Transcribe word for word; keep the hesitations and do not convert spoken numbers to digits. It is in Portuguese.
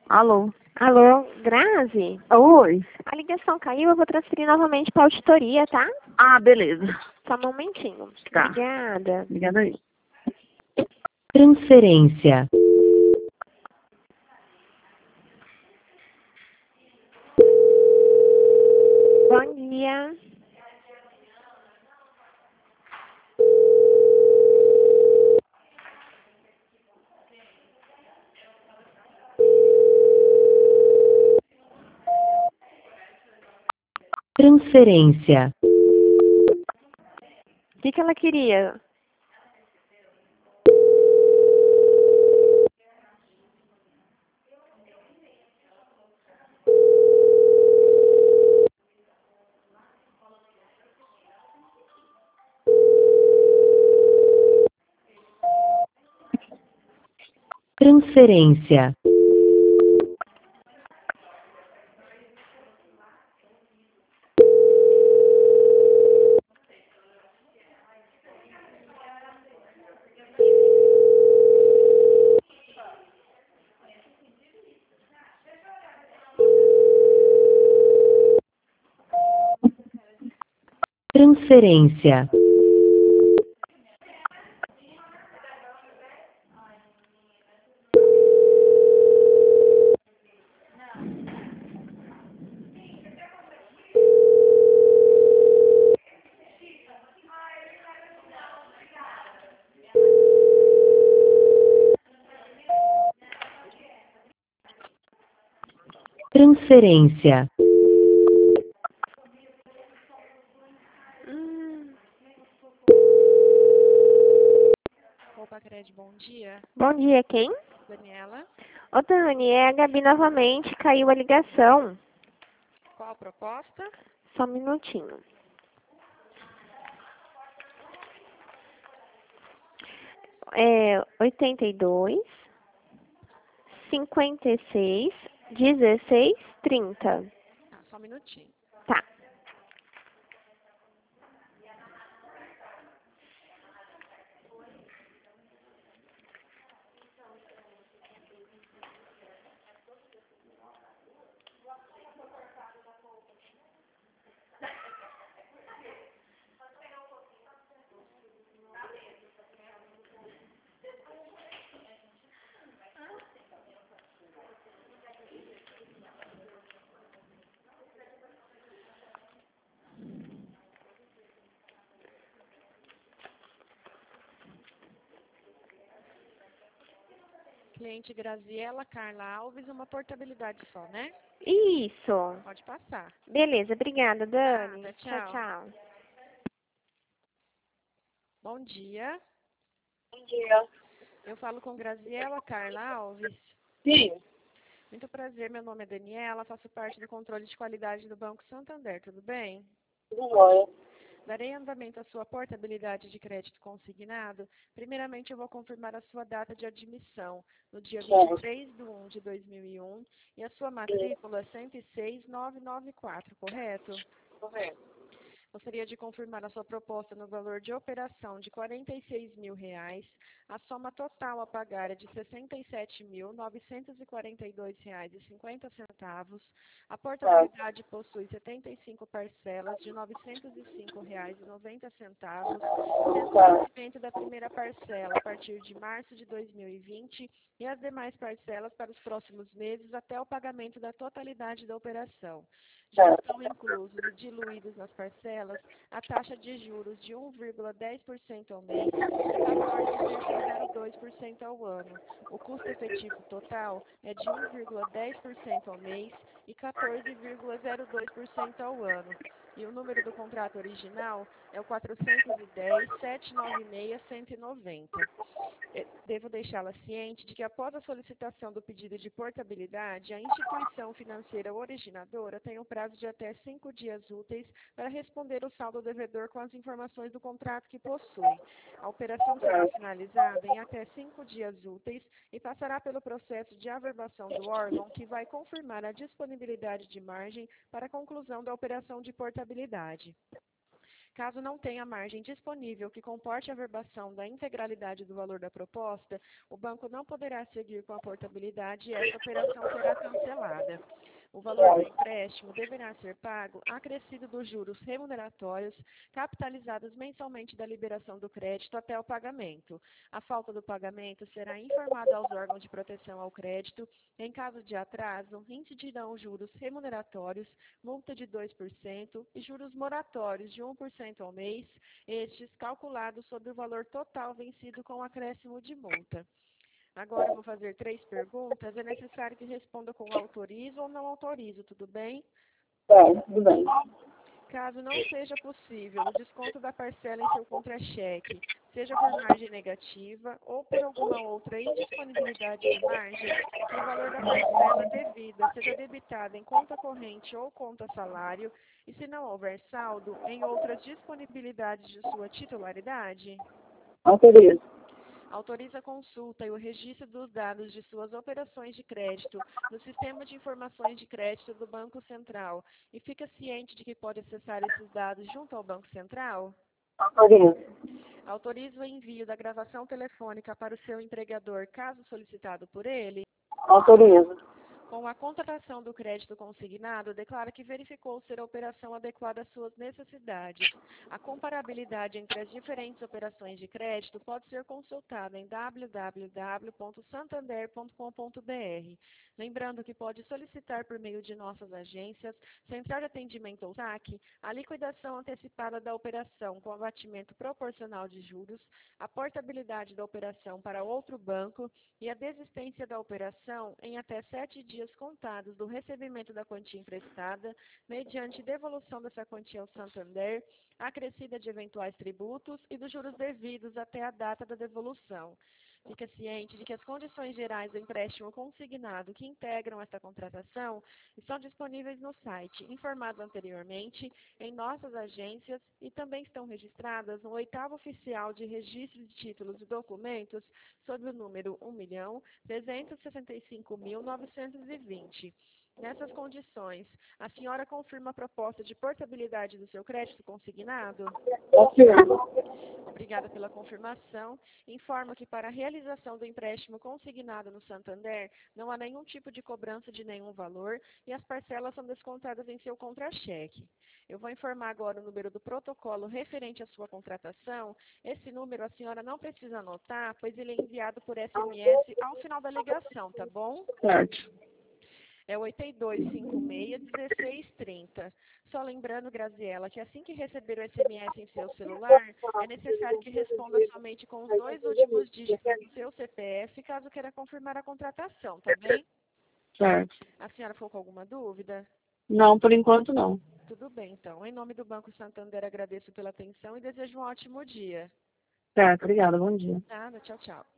Alô? Alô, Grazi? Oi? A ligação caiu, eu vou transferir novamente para a auditoria, tá? Ah, beleza. Só um momentinho. Tá. Obrigada. Obrigada aí. Transferência. Bom dia. Transferência. O que, que ela queria? Transferência. Transferência. Transferência. Hum, Opa, Cred, bom dia. bom dia, quem? Daniela, Ô, Dani, é a Gabi novamente. Caiu a ligação. qual a proposta? Só um minutinho. É oitenta e dois, cinquenta e seis, dezesseis, trinta. Ah, só um minutinho. Tá. Cliente Graziela Carla Alves, uma portabilidade só, né? Isso. Pode passar. Beleza, obrigada, Dani. Nada, Tchau, tchau. tchau. Bom dia. Bom dia. Eu falo com Graziela Carla Alves. Sim. Muito prazer, meu nome é Daniela, faço parte do controle de qualidade do Banco Santander, tudo bem? Tudo jóia. Darei andamento à sua portabilidade de crédito consignado. Primeiramente, eu vou confirmar a sua data de admissão, no dia vinte e Certo. três de um de dois mil e um, e a sua matrícula cento e seis mil novecentos e noventa e quatro, correto? Correto. Gostaria de confirmar a sua proposta no valor de operação de quarenta e seis mil reais. A soma total a pagar é de sessenta e sete mil novecentos e quarenta e dois reais e cinquenta centavos. A portabilidade possui setenta e cinco parcelas de novecentos e cinco reais e noventa centavos, sendo o Tá. vencimento da primeira parcela a partir de março de dois mil e vinte e as demais parcelas para os próximos meses até o pagamento da totalidade da operação. Já Certo. estão inclusos e diluídos nas parcelas a taxa de juros de um vírgula dez por cento ao mês e quatorze vírgula zero dois por cento ao ano. O custo efetivo total é de um vírgula dez por cento ao mês e quatorze vírgula zero dois por cento ao ano. E o número do contrato original é o quatrocentos e dez, setecentos e noventa e seis, cento e noventa. Eh, Devo deixá-la ciente de que, após a solicitação do pedido de portabilidade, a instituição financeira originadora tem um prazo de até cinco dias úteis para responder o saldo devedor com as informações do contrato que possui. A operação será finalizada em até cinco dias úteis e passará pelo processo de averbação do órgão, que vai confirmar a disponibilidade de margem para a conclusão da operação de portabilidade. Caso não tenha margem disponível que comporte a verbação da integralidade do valor da proposta, o banco não poderá seguir com a portabilidade e essa operação será cancelada. O valor do empréstimo deverá ser pago acrescido dos juros remuneratórios capitalizados mensalmente da liberação do crédito até o pagamento. A falta do pagamento será informada aos órgãos de proteção ao crédito. Em caso de atraso, incidirão juros remuneratórios, multa de dois por cento e juros moratórios de um por cento ao mês, estes calculados sobre o valor total vencido com acréscimo de multa. Agora eu vou fazer três perguntas. É necessário que responda com autorizo ou não autorizo, tudo bem? Tá, tudo bem. Caso não seja possível o desconto da parcela em seu contra-cheque, seja por margem negativa ou por alguma outra indisponibilidade de margem, que o valor da parcela devida seja debitado em conta corrente ou conta salário, e se não houver saldo, em outras disponibilidades de sua titularidade? Autorizo. Autoriza a consulta e o registro dos dados de suas operações de crédito no Sistema de Informações de Crédito do Banco Central e fica ciente de que pode acessar esses dados junto ao Banco Central? Autorizo. Autoriza o envio da gravação telefônica para o seu empregador, caso solicitado por ele? Autorizo. Com a contratação do crédito consignado, declara que verificou ser a operação adequada às suas necessidades. A comparabilidade entre as diferentes operações de crédito pode ser consultada em w w w ponto santander ponto com ponto b r. Lembrando que pode solicitar por meio de nossas agências, Central de Atendimento ou saque, a liquidação antecipada da operação com abatimento proporcional de juros, a portabilidade da operação para outro banco e a desistência da operação em até sete dias contados do recebimento da quantia emprestada, mediante devolução dessa quantia ao Santander, acrescida de eventuais tributos e dos juros devidos até a data da devolução. Fica ciente de que as condições gerais do empréstimo consignado que integram esta contratação estão disponíveis no site, informado anteriormente, em nossas agências e também estão registradas no oitavo oficial de registro de títulos e documentos sob o número um milhão trezentos e sessenta e cinco mil novecentos e vinte. Nessas condições, a senhora confirma a proposta de portabilidade do seu crédito consignado? Confirmo. Obrigada pela confirmação. Informa que para a realização do empréstimo consignado no Santander, não há nenhum tipo de cobrança de nenhum valor e as parcelas são descontadas em seu contra-cheque. Eu vou informar agora o número do protocolo referente à sua contratação. Esse número a senhora não precisa anotar, pois ele é enviado por S M S ao final da ligação, tá bom? Certo. É oito dois cinco seis, um seis três zero. Só lembrando, Graziela, que assim que receber o S M S em seu celular, é necessário que responda somente com os dois últimos dígitos do seu C P F, caso queira confirmar a contratação, tá bem? Certo. A senhora ficou com alguma dúvida? Não, por enquanto não. Tudo bem, então. Em nome do Banco Santander, agradeço pela atenção e desejo um ótimo dia. Certo, obrigada. Bom dia. Nada, tchau, tchau.